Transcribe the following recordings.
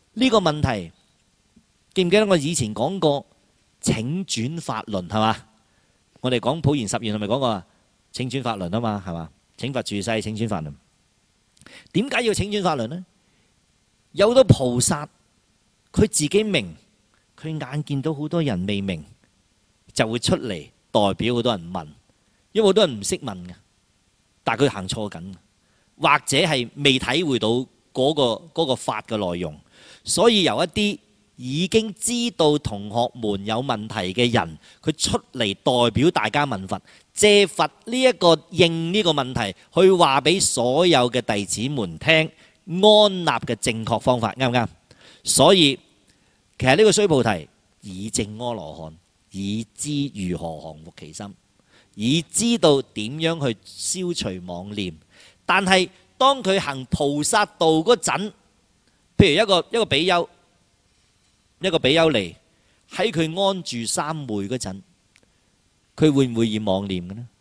呢個問題記唔記得我以前講過請轉法輪係嘛？我哋講普賢十願係咪講過啊？請轉法輪啊嘛係嘛？請佛住世請轉法輪。點解要請轉法輪呢？有好多菩薩佢自己明，佢眼見到好多人未明，就會出嚟代表好多人問，因為好多人唔識問嘅，但係佢行錯緊，或者係未體會到嗰個法嘅內容，所以由一啲已經知道同學們有問題嘅人，佢出嚟代表大家問佛，借佛呢一個應呢個問題，去話俾所有嘅弟子們聽安立嘅正確方法，啱唔啱？所以其實呢個須菩提以證阿羅漢，以知如何降伏其心，以知道點樣去消除妄念。但係當佢行菩薩道嗰陣，譬如一個比丘嚟喺佢安住三昧嗰陣，佢會唔會染妄念嘅呢？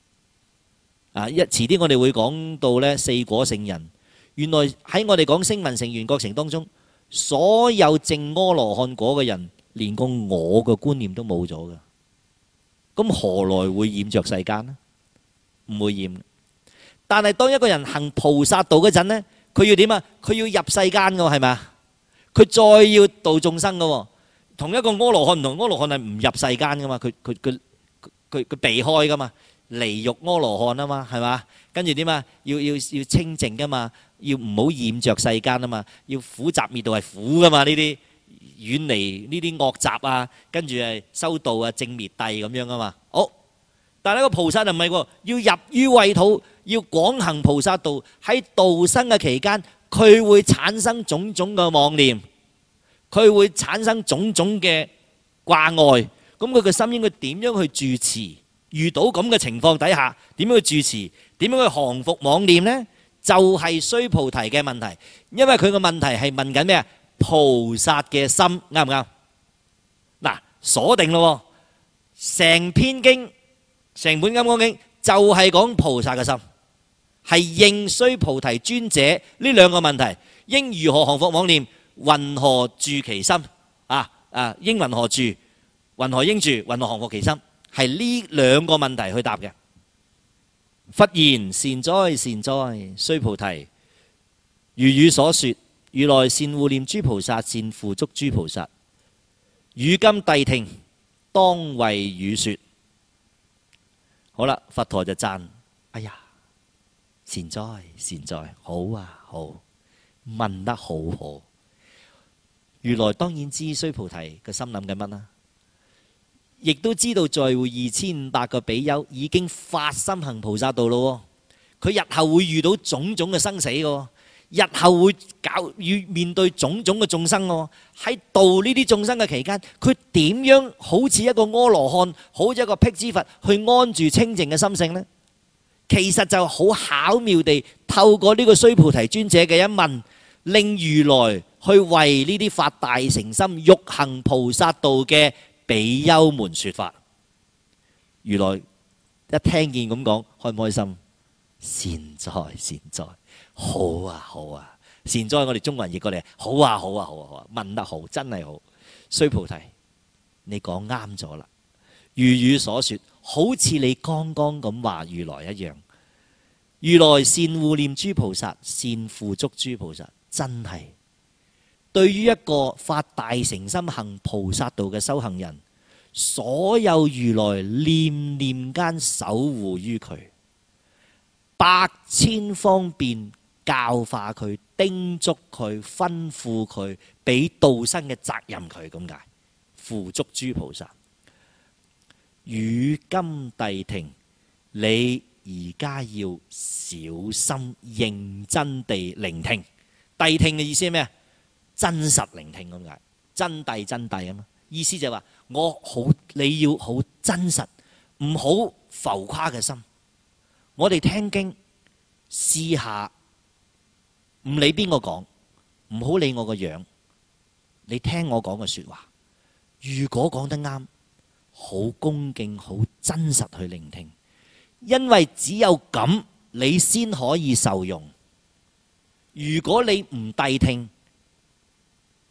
遲啲我哋會講到呢四果聖人，原來喺我哋講聲聞乘緣覺乘當中，所有證阿羅漢果嘅人，連個我嘅觀念都冇咗嘅，咁何來會染着世間呢？唔會染。但係當一個人行菩薩道嗰陣呢，佢要點啊？佢要入世間嘅係咪啊？佢再要度眾生嘅，同一個阿羅漢唔同，阿羅漢係唔入世間嘅嘛，佢避開嘅嘛，離欲阿羅漢啊嘛，係嘛？跟住點啊？要清淨嘅嘛，要唔好染着世間啊嘛，要苦集滅道係苦嘅嘛，呢啲遠離呢啲惡習啊，跟住係修道啊，正滅諦咁樣啊嘛。好，但係呢個菩薩就唔係喎，要入於穢土，要廣行菩薩道。喺度生嘅期間，佢會產生種種嘅妄念，佢會產生種種嘅掛礙。咁佢嘅心應該點樣去住持？遇到咁嘅情況底下，點樣去住持？點樣去降服妄念呢？就係須菩提嘅問題，因為佢嘅問題係問緊咩啊？菩薩嘅心啱唔啱？嗱，鎖定咯，成篇經，成本金剛經就係講菩薩嘅心，係應須菩提尊者呢兩個問題，應如何降服妄念，云何住其心？應云何住，云何應住，云何降伏其心？係呢兩個問題去答嘅。佛言：善哉善哉，須菩提，如汝所說，如來善護念諸菩薩，善付囑諸菩薩。汝今諦聽，當為汝說。好啦，佛陀就讚：哎呀，善哉善哉，好啊好，問得好好。如來當然知須菩提嘅心諗緊乜啦，亦都知道在會2500個比丘已經發心行菩薩道咯。佢日後會遇到種種嘅生死嘅，日後會要面對種種嘅眾生喎。喺度呢啲眾生嘅期間，佢點樣好似一個阿羅漢，好似一個辟支佛去安住清淨嘅心性呢？其實就好巧妙地透過呢個須菩提尊者嘅一問，令如來去為呢啲發大誠心欲行菩薩道嘅比丘們說法。如來一聽見咁講，開唔開心？善哉善哉，好啊好啊，善哉我哋中國人譯過嚟，好啊好啊好啊好啊，問得好，真係好。須菩提，你講啱咗啦，如汝所說，好似你剛剛咁話如來一樣。如來善護念諸菩薩，善付囑諸菩薩，真係對於一個發大誠心行菩薩道嘅修行人，所有如來念念間守護於佢，百千方便教化佢，叮囑佢，吩咐佢，俾度生嘅責任佢，咁解付囑諸菩薩。如今諦聽，你而家要小心認真地聆聽。諦聽嘅意思係咩啊？真實聆聽咁解，真諦真諦啊嘛。意思就係話你要好真實，唔好浮誇嘅心。我哋聽經試下，唔理邊個講，唔好理我個樣，你聽我講嘅說話。如果講得啱，好恭敬，好真實去聆聽，因為只有咁你先可以受用。如果你唔諦聽，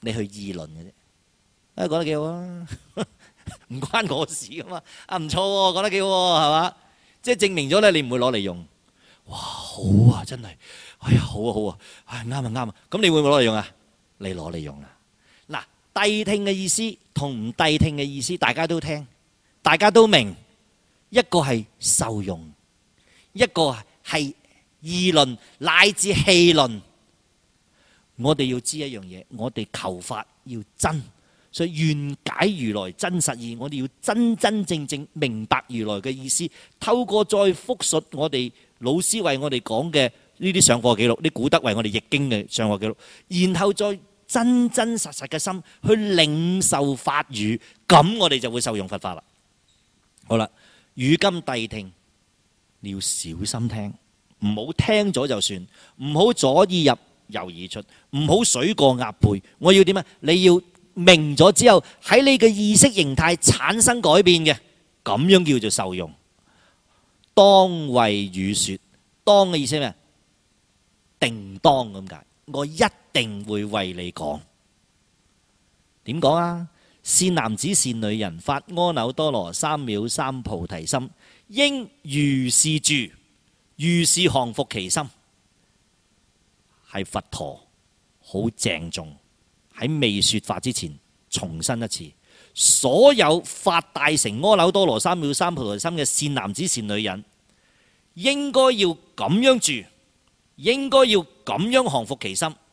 你去議論嘅啫。講得幾好啊！唔關我事噶嘛。唔錯喎，講得幾好喎，係嘛？即係證明咗咧，你唔會攞嚟用。哇，好啊，真係，哎呀，好啊，好啊，唉，啱啊，啱啊。咁你會唔會攞嚟用啊？你攞嚟用啦。嗱，諦聽嘅意思同唔諦聽嘅意思，大家都聽，大家都明。一個係受用，一個係議論乃至戲論。我哋要知一樣嘢，我哋求法要真，所以願解如來真實義。我哋要真真正正明白如來嘅意思，透過再複述我哋老師為我哋講嘅呢啲上課記錄，啲古德為我哋譯經嘅上課記錄，然後再真真實實嘅心去領受法語，咁我哋就會受用佛法啦。好啦。如今諦聽，你要小心聽，唔好聽咗就算，唔好左耳入右耳出，唔好水過鴨背。我要點啊？你要明咗之後，喺你嘅意識形態產生改變嘅，咁樣叫做受用。當為汝說，當嘅意思咩？定當咁解，我一定會為你講。點講啊？善男子善女人，發阿耨多羅三藐三菩提心，應如是住，如是降伏其心。係佛陀好鄭重喺未說法之前重申一次，所有發大乘阿耨多羅三藐三菩提心嘅善男子善女人，應該要咁樣住，應該要咁樣降伏其心。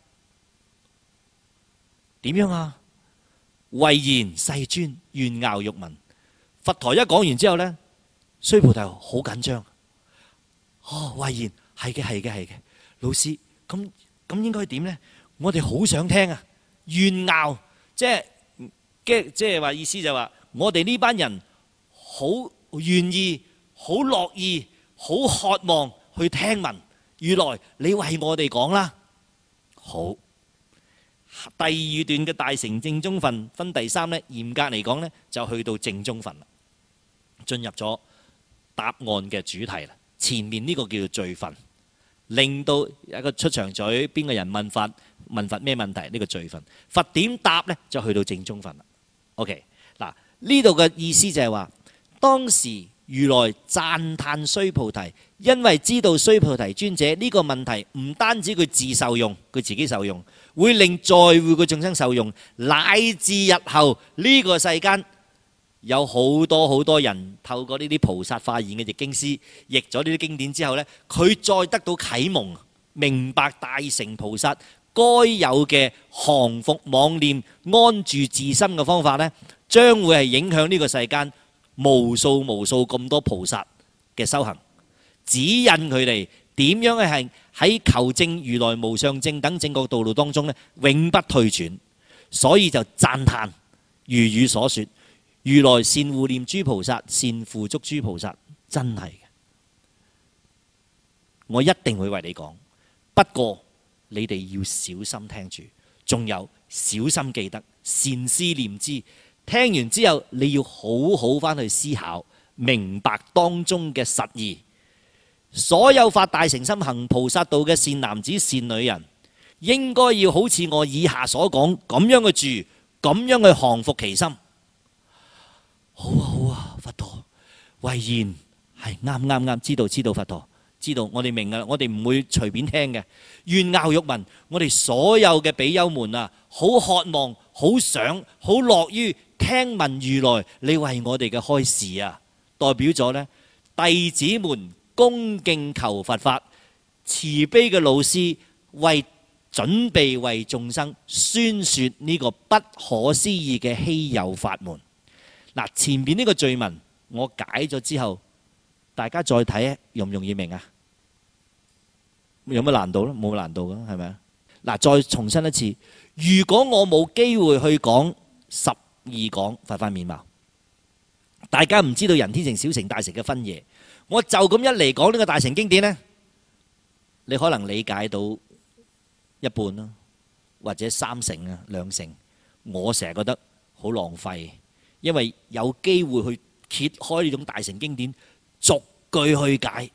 點樣啊？唯言世尊，願樂欲聞。佛陀一講完之後呢，須菩提好緊張。哦，唯言係嘅，係嘅，係嘅。老師，咁應該點呢？我哋好想聽啊！願樂，即係話意思就話，我哋呢班人好願意、好樂意、好渴望去聽聞。如來，你為我哋講啦。好。第二段嘅大乘正宗分分第三呢，嚴格嚟講呢，就去到正宗分啦，進入咗答案嘅主題啦。前面呢個叫做序分，令到一個出場嘴，邊個人問佛咩問題？呢個序分，佛點答呢？就去到正宗分啦。OK， 嗱，呢度嘅意思就係話，當時如來讚歎須菩提，因為知道須菩提尊者呢個問題唔單止佢自受用，佢自己受用，會令在會嘅眾生受用，乃至日後呢個世間有好多人透過呢啲菩薩化現嘅譯經師譯咗呢啲經典之後呢，佢再得到啟蒙，明白大乘菩薩該有嘅降伏妄念、安住自心嘅方法呢，將會係影響呢個世間無數咁多菩薩嘅修行，指引佢哋點樣係喺求證如來無上正等正覺道路當中呢，永不退轉。所以就讚歎如語所說，如來善護念諸菩薩，善付囑諸菩薩，真係嘅。我一定會為你講，不過你哋要小心聽住，仲有小心記得，善思念之。聽完之後，你要好好翻去思考，明白當中嘅實義。所有發大乘心行菩薩道嘅善男子善女人，應該要好似我以下所講咁樣去住，咁樣去降伏其心。好啊好啊，佛陀唯言係啱，知道佛陀知道，我哋明㗎，我哋唔會隨便聽嘅。願樂欲聞，我哋所有嘅比丘們啊，好渴望、好想、好樂於聽聞如來你為我哋嘅開示啊，代表咗呢弟子們恭敬求佛法，慈悲嘅老師為準備為眾生宣說呢個不可思議嘅稀有法門。嗱，前面呢個序文我解咗之後，大家再睇容唔容易明啊？有乜難度咧？冇難度噶，係咪啊？嗱，再重申一次，如果我冇機會去講12講佛法面貌，大家唔知道人天乘、小乘、大乘嘅分野，我就咁一嚟講呢個大乘經典呢，你可能理解到一半啦，或者3成啊、2成。我成日覺得好浪費，因為有機會去揭開呢種大乘經典，逐句去解，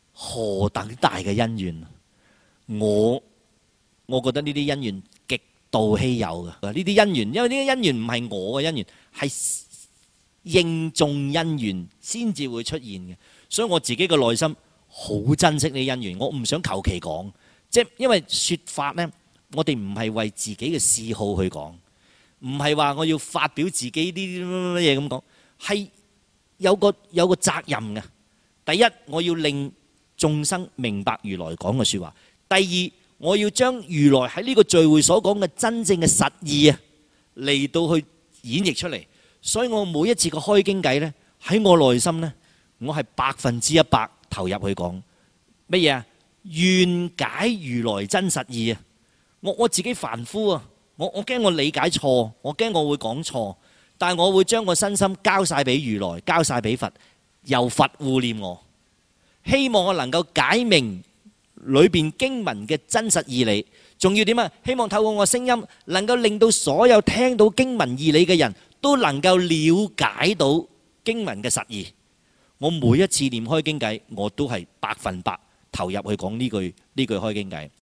何等大嘅因緣。我覺得呢啲因緣極道稀有嘅。呢啲姻緣，因為呢啲姻緣唔係我嘅姻緣，係應眾姻緣先至會出現嘅。所以我自己嘅內心好珍惜呢啲姻緣，我唔想求其講。即係因為説法呢，我哋唔係為自己嘅嗜好去講，唔係話我要發表自己啲乜嘢咁講，係有個責任嘅。第一，我要令眾生明白如來講嘅説話；第二，我要將如來喺呢個聚會所講嘅真正嘅實意啊，嚟到去演繹出嚟。所以我每一次嘅開經偈呢，喺我內心呢，我係100%投入去講乜嘢啊？願解如來真實意啊！我自己凡夫啊，我驚我理解錯，我驚我會講錯，但係我會將個身心交晒俾如來，交晒俾佛，由佛護念我，希望我能夠解明裏邊經文嘅真實義理。仲要點啊？希望透過我聲音，能夠令到所有聽到經文義理嘅人都能夠了解到經文嘅實義。我每一次念開經偈，我都係100%投入去講呢句開經偈。